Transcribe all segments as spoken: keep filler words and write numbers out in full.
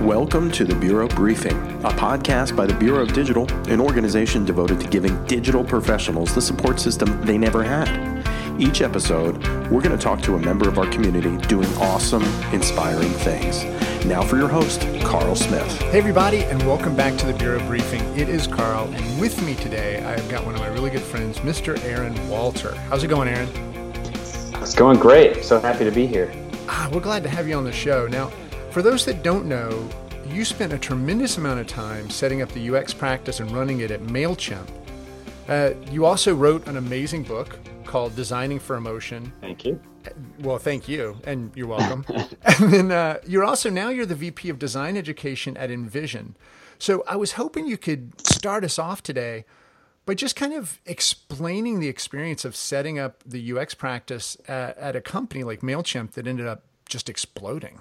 Welcome to the Bureau Briefing, a podcast by the Bureau of Digital, an organization devoted to giving digital professionals the support system they never had. Each episode, we're going to talk to a member of our community doing awesome, inspiring things. Now for your host, Carl Smith. Hey everybody, and welcome back to the Bureau Briefing. It is Carl, and with me today, I've got one of my really good friends, Mister Aaron Walter. How's it going, Aaron? It's going great. So happy to be here. Ah, we're glad to have you on the show. Now, for those that don't know, you spent a tremendous amount of time setting up the U X practice and running it at MailChimp. Uh, you also wrote an amazing book called Designing for Emotion. Thank you. Well, thank you, and you're welcome. And then uh, you're also, now you're the V P of Design Education at Envision. So I was hoping you could start us off today by just kind of explaining the experience of setting up the U X practice at, at a company like MailChimp that ended up just exploding.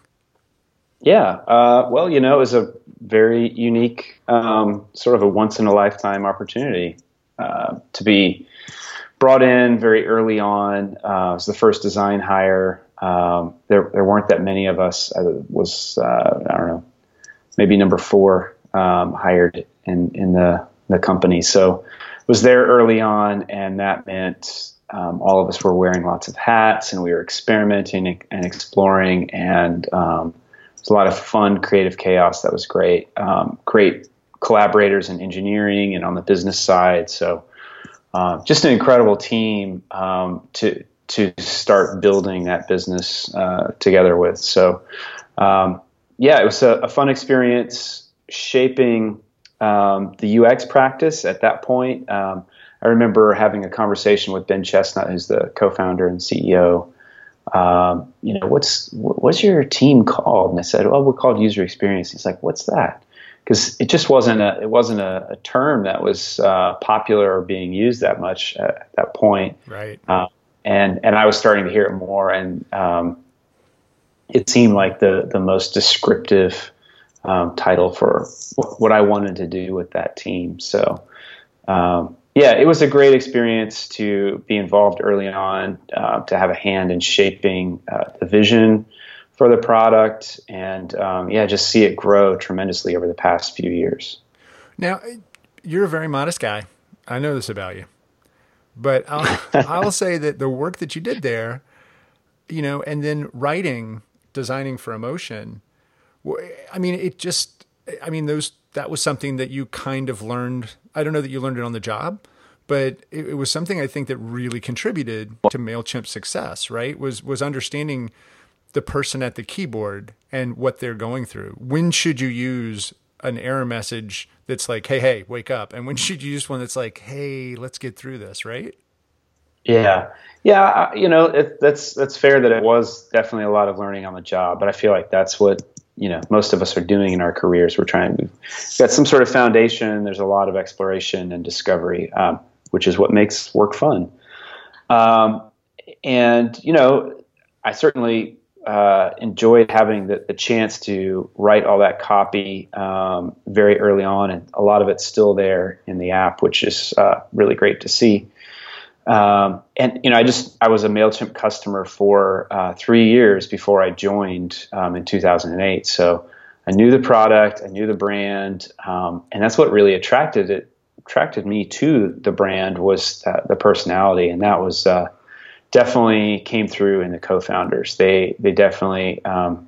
Yeah. Uh, well, you know, it was a very unique, um, sort of a once in a lifetime opportunity uh, to be brought in very early on. Uh, it was the first design hire. Um, there, there weren't that many of us. I was, uh, I don't know, maybe number four um, hired in, in the, the company. So was there early on, and that meant um, all of us were wearing lots of hats, and we were experimenting and exploring, and um, it was a lot of fun, creative chaos. That was great. Um, great collaborators in engineering and on the business side. So uh, just an incredible team um, to to start building that business uh, together with. So um, yeah, it was a, a fun experience shaping um, the U X practice at that point. Um, I remember having a conversation with Ben Chestnut, who's the co-founder and C E O. Um, you know, what's, what's your team called? And I said, well, we're called user experience. He's like, what's that? Because it just wasn't a, it wasn't a, a term that was, uh, popular or being used that much at, at that point. Right. Uh, and, and I was starting to hear it more, and, um, it seemed like the, the most descriptive, um, title for what I wanted to do with that team. So, um, yeah, it was a great experience to be involved early on, uh, to have a hand in shaping uh, the vision for the product, and um, yeah, just see it grow tremendously over the past few years. Now, you're a very modest guy. I know this about you, but I'll, I'll say that the work that you did there, you know, and then writing, Designing for Emotion, I mean, it just, I mean, those, that was something that you kind of learned. I don't know that you learned it on the job, but it, it was something I think that really contributed to MailChimp's success, right? Was, was understanding the person at the keyboard and what they're going through. When should you use an error message that's like, hey, hey, wake up? And when should you use one that's like, hey, let's get through this, right? Yeah. Yeah. You know, it, that's, that's fair that it was definitely a lot of learning on the job, but I feel like that's what, you know, most of us are doing in our careers. We're trying to get some sort of foundation. There's a lot of exploration and discovery, um, which is what makes work fun. Um, and, you know, I certainly uh, enjoyed having the, the chance to write all that copy um, very early on. And a lot of it's still there in the app, which is uh, really great to see. Um, and, you know, I just, I was a MailChimp customer for, uh, three years before I joined, um, in two thousand eight. So I knew the product, I knew the brand. Um, and that's what really attracted it, attracted me to the brand was uh, the personality. And that was, uh, definitely came through in the co-founders. They, they definitely, um,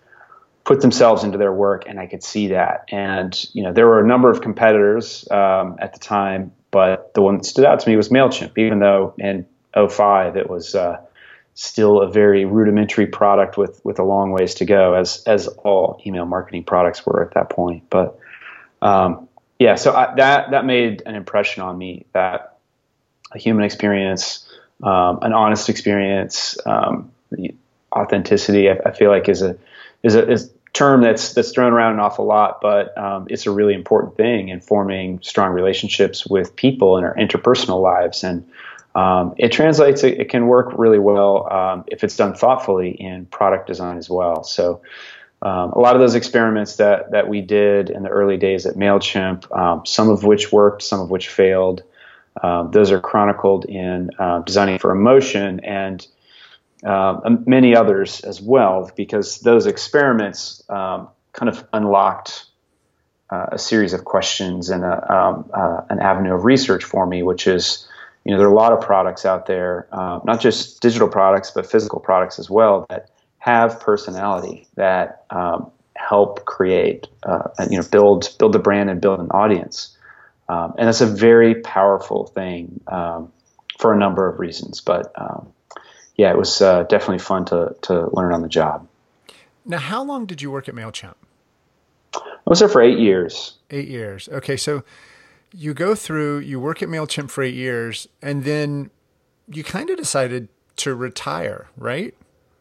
put themselves into their work, and I could see that. And, you know, there were a number of competitors, um, at the time, but the one that stood out to me was MailChimp, even though in oh five it was uh, still a very rudimentary product with, with a long ways to go, as as all email marketing products were at that point. But um, yeah, so I, that that made an impression on me, that a human experience, um, an honest experience, um, authenticity, I, I feel like is a is a is term that's that's thrown around an awful lot, but um, it's a really important thing in forming strong relationships with people in our interpersonal lives. And um, it translates, it, it can work really well um, if it's done thoughtfully in product design as well. So um, a lot of those experiments that that we did in the early days at MailChimp, um, some of which worked, some of which failed, um, those are chronicled in uh, Designing for Emotion, and uh, many others as well, because those experiments um, kind of unlocked uh, a series of questions and a, um, uh, an avenue of research for me, which is, you know, there are a lot of products out there, uh, not just digital products, but physical products as well, that have personality, that um, help create, uh, you know, build build a brand and build an audience. Um, and it's a very powerful thing um, for a number of reasons. But um, yeah, it was uh, definitely fun to to learn on the job. Now, how long did you work at MailChimp? I was there for eight years. Eight years. Okay, so you go through, you work at MailChimp for eight years, and then you kind of decided to retire, right?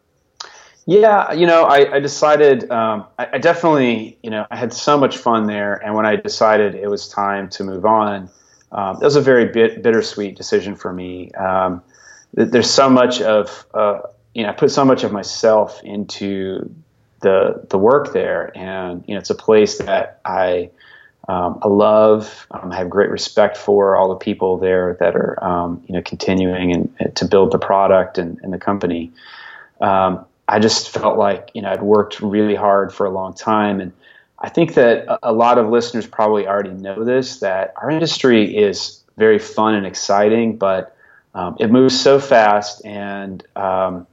Yeah, you know, I, I decided, um, I, I definitely, you know, I had so much fun there. And when I decided it was time to move on, um, it was a very bit, bittersweet decision for me. Um, th- there's so much of, uh, you know, I put so much of myself into the the work there. And, you know, it's a place that I, um, I love, um, I have great respect for all the people there that are, um, you know, continuing and, and to build the product and, and the company. Um, I just felt like, you know, I'd worked really hard for a long time. And I think that a lot of listeners probably already know this, that our industry is very fun and exciting, but um, it moves so fast. And um,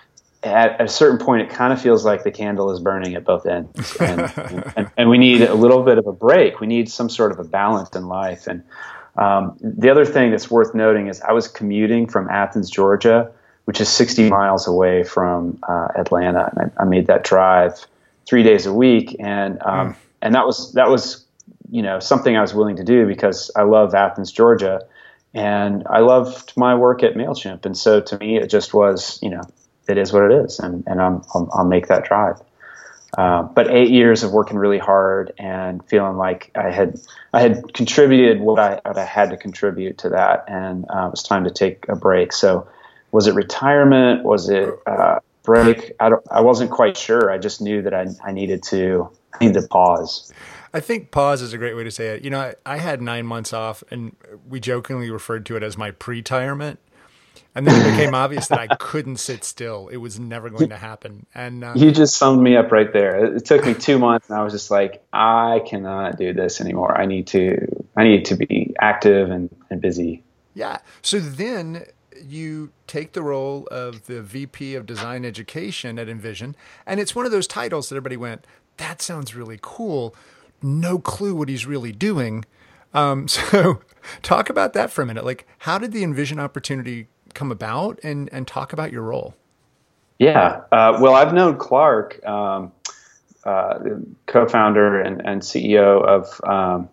at, at a certain point, it kind of feels like the candle is burning at both ends. And, and, and we need a little bit of a break. We need some sort of a balance in life. And um, the other thing that's worth noting is I was commuting from Athens, Georgia, which is sixty miles away from uh, Atlanta. And I, I made that drive three days a week. And, um, mm. and that was, that was, you know, something I was willing to do because I love Athens, Georgia, and I loved my work at MailChimp. And so to me, it just was, you know, it is what it is. And, and I'm, I'll, I'll make that drive. Uh, but eight years of working really hard and feeling like I had, I had contributed what I, what I had to contribute to that. And uh, it was time to take a break. So, was it retirement? Was it uh, break? I don't. I wasn't quite sure. I just knew that I, I needed to. I needed to pause. I think pause is a great way to say it. You know, I, I had nine months off, and we jokingly referred to it as my pre-tirement. And then it became obvious that I couldn't sit still. It was never going to happen. And uh, you just summed me up right there. It, it took me two months, and I was just like, I cannot do this anymore. I need to. I need to be active and, and busy. Yeah. So then you take the role of the V P of Design Education at InVision, and it's one of those titles that everybody went, that sounds really cool. No clue what he's really doing. Um, so talk about that for a minute. Like, how did the InVision opportunity come about, and, and talk about your role? Yeah. Uh, well, I've known Clark, um, uh, co-founder and, and C E O of, um,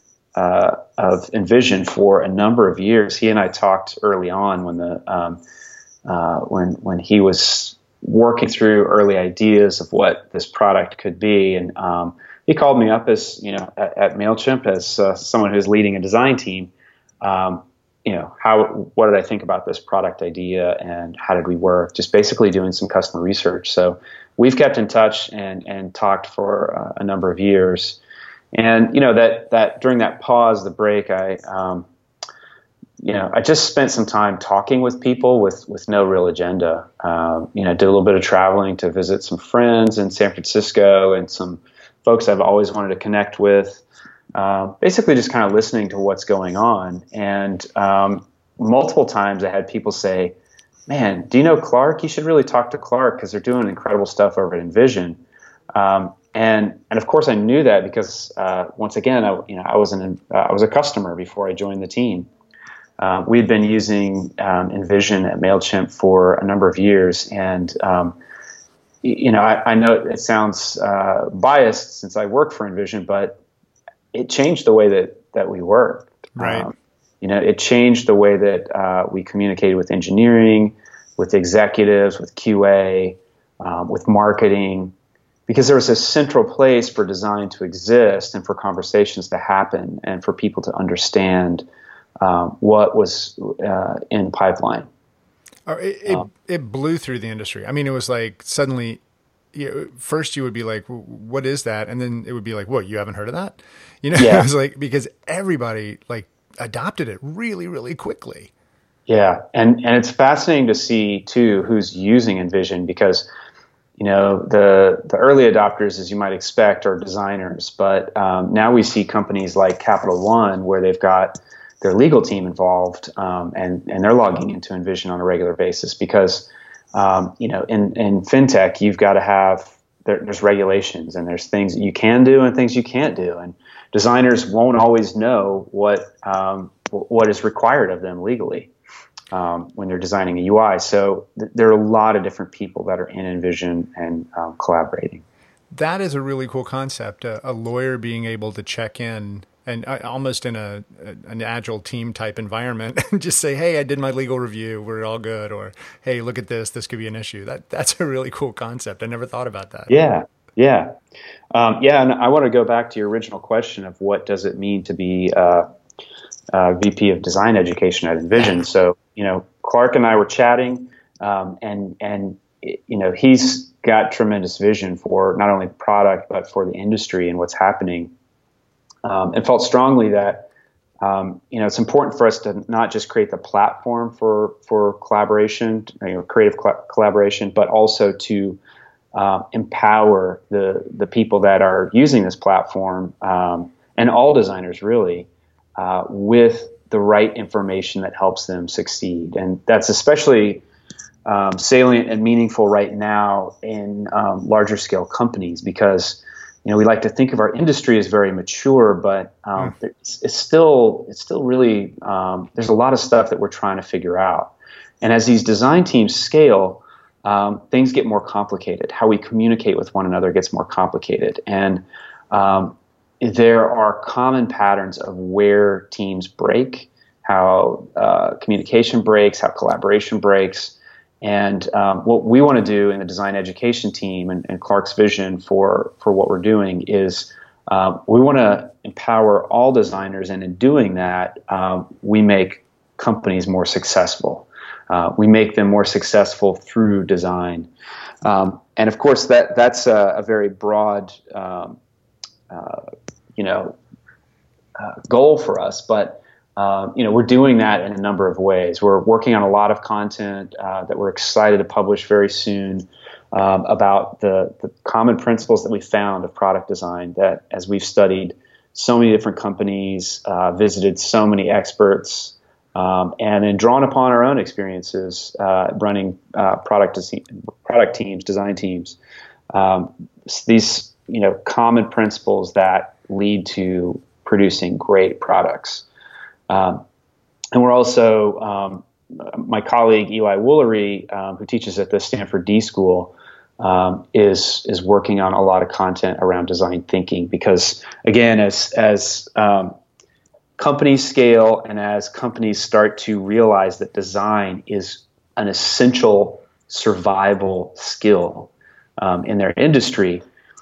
Uh, of InVision for a number of years. He and I talked early on when the um, uh, when when he was working through early ideas of what this product could be, and um, he called me up as you know at, at MailChimp as uh, someone who's leading a design team. Um, you know, how what did I think about this product idea, and how did we work? Just basically doing some customer research. So we've kept in touch and and talked for uh, a number of years. And, you know, that, that during that pause, the break, I, um, you know, I just spent some time talking with people with, with no real agenda. Um, you know, did a little bit of traveling to visit some friends in San Francisco and some folks I've always wanted to connect with. Uh, basically just kind of listening to what's going on. And um, multiple times I had people say, man, do you know Clark? You should really talk to Clark because they're doing incredible stuff over at InVision. Um, And and of course I knew that because uh, once again I you know I was an uh, I was a customer before I joined the team. Uh, we had been using um, InVision at MailChimp for a number of years, and um, you know I, I know it sounds uh, biased since I work for InVision, but it changed the way that that we work. Right. Um, you know, it changed the way that uh, we communicated with engineering, with executives, with Q A, um, with marketing. Because there was a central place for design to exist and for conversations to happen and for people to understand um, what was uh, in pipeline. Oh, it, it, um, it blew through the industry. I mean, it was like suddenly, you know, first you would be like, what is that? And then it would be like, what, you haven't heard of that? You know, yeah. It was like, because everybody like adopted it really, really quickly. Yeah. And, and it's fascinating to see too, who's using InVision, because you know, the the early adopters, as you might expect, are designers. But um, now we see companies like Capital One, where they've got their legal team involved, um, and and they're logging into InVision on a regular basis because, um, you know, in in fintech, you've got to have there, there's regulations and there's things that you can do and things you can't do, and designers won't always know what um, what is required of them legally um, when they're designing a U I. So th- there are a lot of different people that are in InVision and um, collaborating. That is a really cool concept. A, a lawyer being able to check in and uh, almost in a, a an agile team type environment, and just say, "Hey, I did my legal review. We're all good." Or, "Hey, look at this. This could be an issue." That that's a really cool concept. I never thought about that. Yeah, yeah, um, yeah. And I want to go back to your original question of what does it mean to be uh, uh, V P of Design Education at InVision. So, you know, Clark and I were chatting, um, and and you know, he's got tremendous vision for not only the product but for the industry and what's happening. Um, and felt strongly that, um, you know, it's important for us to not just create the platform for for collaboration, you know, creative cl- collaboration, but also to uh, empower the the people that are using this platform um, and all designers really uh, with the right information that helps them succeed. And that's especially um, salient and meaningful right now in um, larger scale companies because, you know, we like to think of our industry as very mature, but um, mm. it's, it's still it's still really um, there's a lot of stuff that we're trying to figure out. And as these design teams scale, um, things get more complicated. How we communicate with one another gets more complicated, and um, there are common patterns of where teams break, how uh, communication breaks, how collaboration breaks. And um, what we want to do in the design education team and, and Clark's vision for, for what we're doing is uh, we want to empower all designers. And in doing that, um, we make companies more successful. Uh, we make them more successful through design. Um, and of course, that that's a, a very broad, um, uh, you know, uh, goal for us. But Um, you know, we're doing that in a number of ways. We're working on a lot of content uh, that we're excited to publish very soon um, about the, the common principles that we found of product design that as we've studied so many different companies, uh, visited so many experts, um, and then drawn upon our own experiences uh, running uh, product, de- product teams, design teams. Um, these, you know, common principles that lead to producing great products. Um, and we're also, um, my colleague Eli Woolery, um, who teaches at the Stanford D School, um, is is working on a lot of content around design thinking. Because again, as as um, companies scale and as companies start to realize that design is an essential survival skill um, in their industry,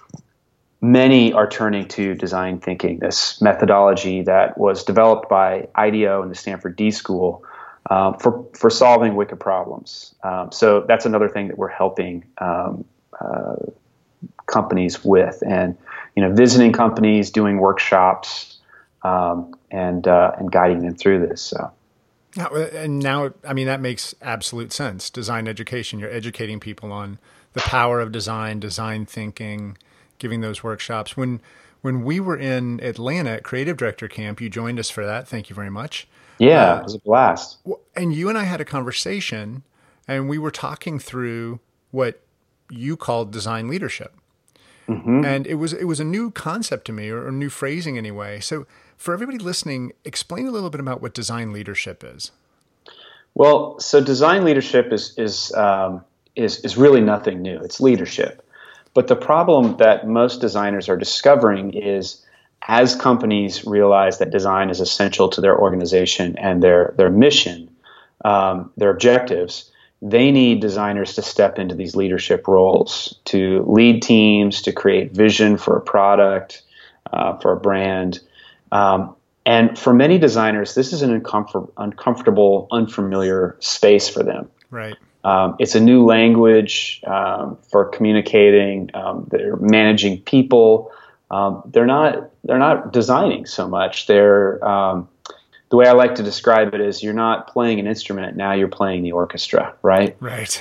many are turning to design thinking, this methodology that was developed by I D O and the Stanford D School um, for, for solving wicked problems. Um, so that's another thing that we're helping um, uh, companies with, and you know, visiting companies, doing workshops, um, and uh, and guiding them through this. So. Now, and now, I mean, that makes absolute sense. Design education, you're educating people on the power of design, design thinking, giving those workshops. When when we were in Atlanta at Creative Director Camp, you joined us for that. Thank you very much. Yeah, uh, it was a blast. And you and I had a conversation, and we were talking through what you called design leadership. Mm-hmm. And it was it was a new concept to me, or a new phrasing anyway. So for everybody listening, explain a little bit about what design leadership is. Well, so design leadership is is um, is is really nothing new. It's leadership. But the problem that most designers are discovering is as companies realize that design is essential to their organization and their, their mission, um, their objectives, they need designers to step into these leadership roles, to lead teams, to create vision for a product, uh, for a brand. Um, and for many designers, this is an uncomfort- uncomfortable, unfamiliar space for them. Right. Um, it's a new language um, for communicating. Um, they're managing people. Um, they're not. They're not designing so much. They're um, the way I like to describe it is you're not playing an instrument now. You're playing the orchestra, right? Right. Uh,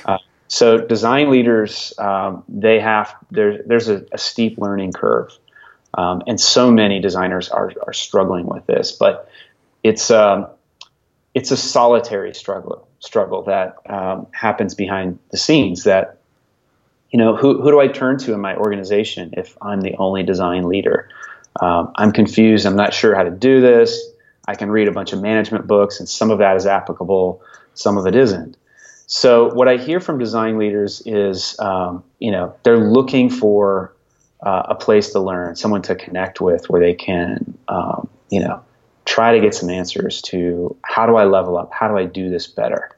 So design leaders, um, they have there, there's a, a steep learning curve, um, and so many designers are are struggling with this. But it's um, it's a solitary struggle struggle that um, happens behind the scenes. That you know, who who do I turn to in my organization if I'm the only design leader? Um, I'm confused. I'm not sure how to do this. I can read a bunch of management books, and some of that is applicable, some of it isn't. So what I hear from design leaders is, um, you know, they're looking for uh, a place to learn, someone to connect with, where they can, um, you know, try to get some answers to how do I level up? How do I do this better?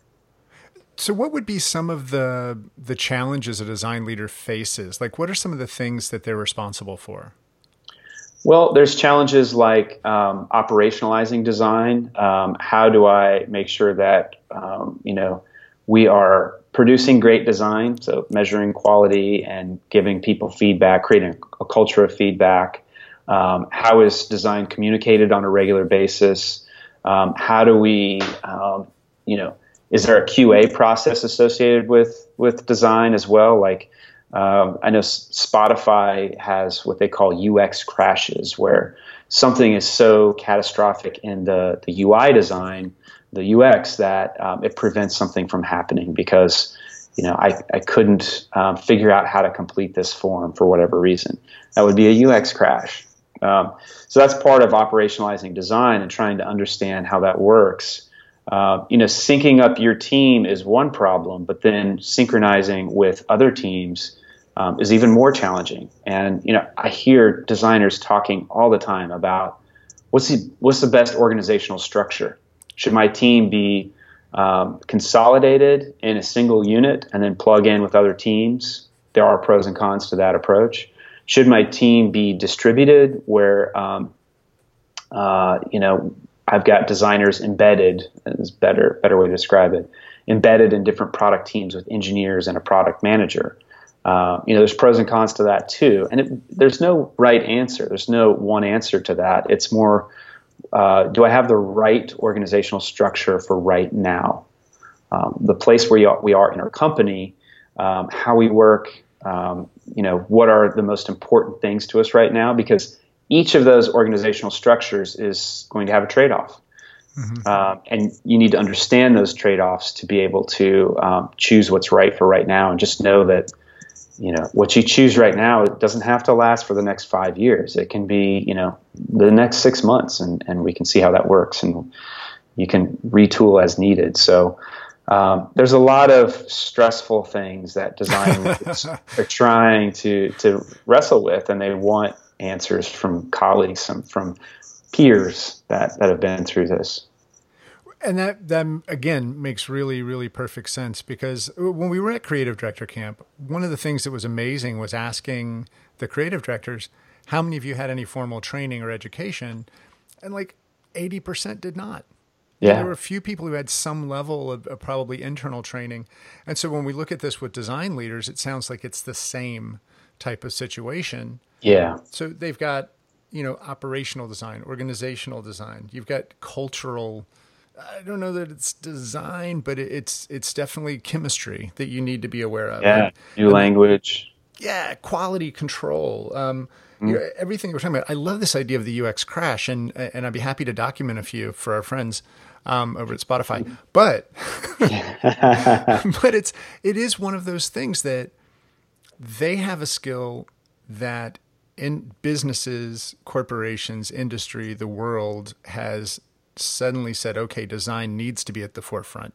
So what would be some of the the challenges a design leader faces? Like, what are some of the things that they're responsible for? Well, there's challenges like um, operationalizing design. Um, how do I make sure that, um, you know, we are producing great design, so measuring quality and giving people feedback, creating a culture of feedback. Um, how is design communicated on a regular basis? Um, how do we, um, you know, is there a Q A process associated with, with design as well? Like, um, I know Spotify has what they call U X crashes, where something is so catastrophic in the, the U I design, the U X, that um, it prevents something from happening because, you know, I, I couldn't um, figure out how to complete this form for whatever reason. That would be a U X crash. Um, so that's part of operationalizing design and trying to understand how that works. Uh, you know, syncing up your team is one problem, but then synchronizing with other teams um, is even more challenging. And, you know, I hear designers talking all the time about what's the, what's the best organizational structure? Should my team be um, consolidated in a single unit and then plug in with other teams? There are pros and cons to that approach. Should my team be distributed where, um, uh, you know, I've got designers embedded, is better better way to describe it, embedded in different product teams with engineers and a product manager. Uh, you know, there's pros and cons to that too. And it, there's no right answer. There's no one answer to that. It's more, uh, do I have the right organizational structure for right now? Um, the place where we are in our company, um, how we work, um, you know, what are the most important things to us right now? Because each of those organizational structures is going to have a trade-off. Mm-hmm. Um, and you need to understand those trade-offs to be able to um, choose what's right for right now, and just know that, you know, what you choose right now, it doesn't have to last for the next five years. It can be, you know, the next six months, and, and we can see how that works, and you can retool as needed. So um, there's a lot of stressful things that designers are trying to, to wrestle with, and they want answers from colleagues, from, from peers that, that have been through this. And that, that, again, makes really, really perfect sense, because when we were at Creative Director Camp, one of the things that was amazing was asking the creative directors, how many of you had any formal training or education? And like eighty percent did not. Yeah. There were a few people who had some level of, of probably internal training. And so when we look at this with design leaders, it sounds like it's the same type of situation. Yeah. So they've got, you know, operational design, organizational design. You've got cultural, I don't know that it's design, but it's it's definitely chemistry that you need to be aware of. Yeah, and, new and, language. Yeah, quality control. Um, mm. you know, everything we're talking about. I love this idea of the U X crash, and and I'd be happy to document a few for our friends um, over at Spotify. But but it's it is one of those things that they have a skill that in businesses, corporations, industry, the world has suddenly said, okay, design needs to be at the forefront.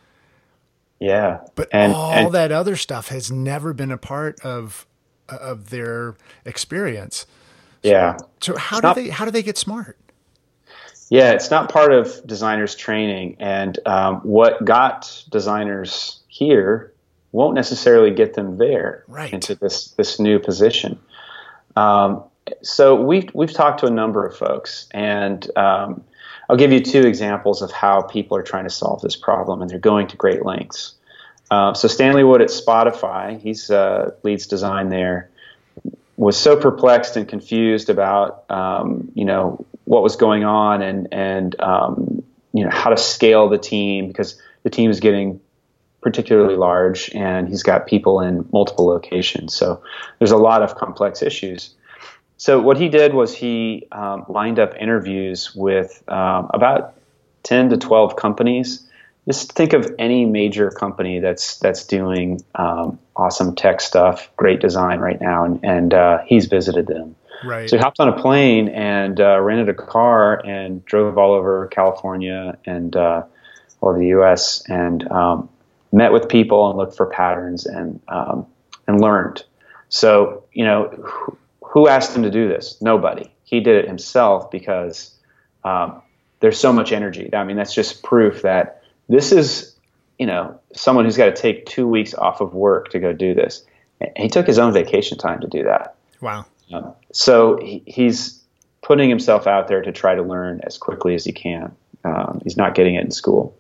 Yeah. But and, all and, that other stuff has never been a part of of their experience. Yeah. So, so how it's do not, they how do they get smart? Yeah, it's not part of designers training. And um, what got designers here won't necessarily get them there, right, into this this new position. Um, so we've we've talked to a number of folks, and um, I'll give you two examples of how people are trying to solve this problem, and they're going to great lengths. Uh, so Stanley Wood at Spotify, he's uh, leads design there, was so perplexed and confused about um, you know what was going on, and and um, you know how to scale the team, because the team is getting particularly large, and he's got people in multiple locations. So there's a lot of complex issues. So what he did was he um, lined up interviews with um, about ten to twelve companies. Just think of any major company that's that's doing um, awesome tech stuff, great design right now, and, and uh, he's visited them. Right. So he hopped on a plane and uh, rented a car and drove all over California and uh, all over the U S and um, met with people and looked for patterns and um, and learned. So, you know, who, who asked him to do this? Nobody. He did it himself because um, there's so much energy. I mean, that's just proof that this is, you know, someone who's got to take two weeks off of work to go do this. And he took his own vacation time to do that. Wow. Um, so he, he's putting himself out there to try to learn as quickly as he can. Um, he's not getting it in school.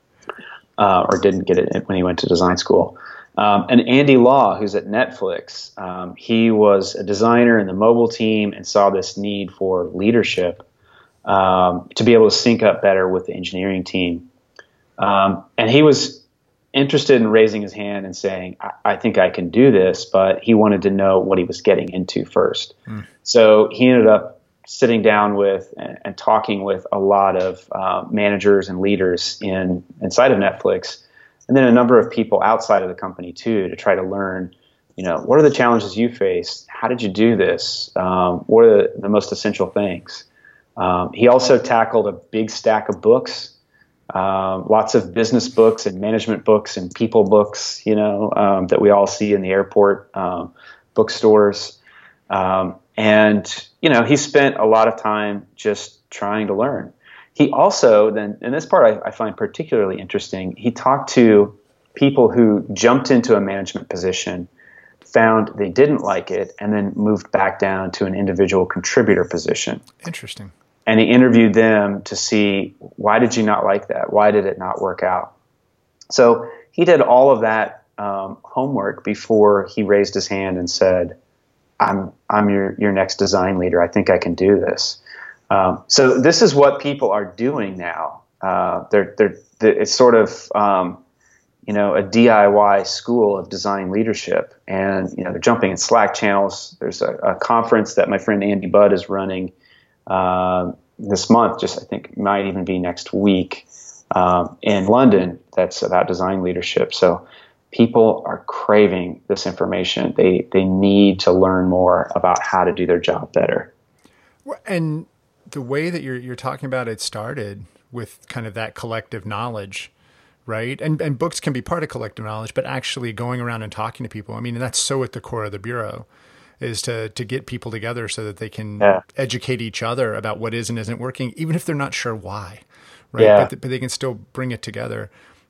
Uh, or didn't get it when he went to design school. Um, and Andy Law, who's at Netflix, um, he was a designer in the mobile team and saw this need for leadership um, to be able to sync up better with the engineering team. Um, and he was interested in raising his hand and saying, I, I think I can do this, but he wanted to know what he was getting into first. Mm. So he ended up sitting down with and, and talking with a lot of uh, managers and leaders in inside of Netflix, and then a number of people outside of the company too, to try to learn, you know, what are the challenges you face? How did you do this? Um, what are the, the most essential things? Um, he also tackled a big stack of books, um, lots of business books and management books and people books, you know, um, that we all see in the airport um, bookstores. Um, and, you know, he spent a lot of time just trying to learn. He also then, and this part I, I find particularly interesting, he talked to people who jumped into a management position, found they didn't like it, and then moved back down to an individual contributor position. Interesting. And he interviewed them to see, why did you not like that? Why did it not work out? So he did all of that um, homework before he raised his hand and said, I'm I'm your, your next design leader. I think I can do this. Um, so this is what people are doing now. Uh, they're, they're, they're, it's sort of, um, you know, a D I Y school of design leadership. And, you know, they're jumping in Slack channels. There's a, a conference that my friend Andy Budd is running uh, this month, just I think might even be next week um, in London, that's about design leadership. So people are craving this information. They they need to learn more about how to do their job better. And the way that you're you're talking about it started with kind of that collective knowledge, right? And and books can be part of collective knowledge, but actually going around and talking to people. I mean, that's so at the core of the Bureau, is to to get people together so that they can yeah. educate each other about what is and isn't working, even if they're not sure why, right? Yeah. But, but they can still bring it together.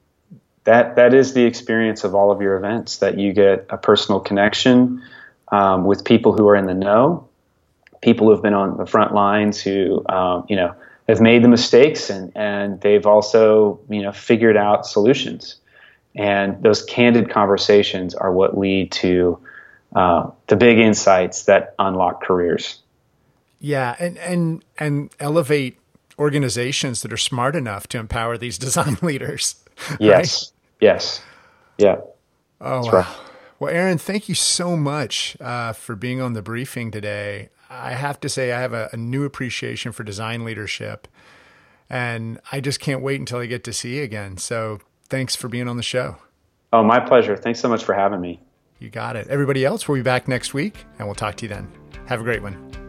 That that is the experience of all of your events, that you get a personal connection um, with people who are in the know, people who have been on the front lines, who um, you know have made the mistakes, and and they've also you know figured out solutions. And those candid conversations are what lead to uh, the big insights that unlock careers. Yeah, and and and elevate organizations that are smart enough to empower these design leaders. Yes. Right? Yes. Yeah. Oh, wow. Right. Well, Aaron, thank you so much uh, for being on the briefing today. I have to say I have a, a new appreciation for design leadership, and I just can't wait until I get to see you again. So thanks for being on the show. Oh, my pleasure. Thanks so much for having me. You got it. Everybody else, we'll be back next week, and we'll talk to you then. Have a great one.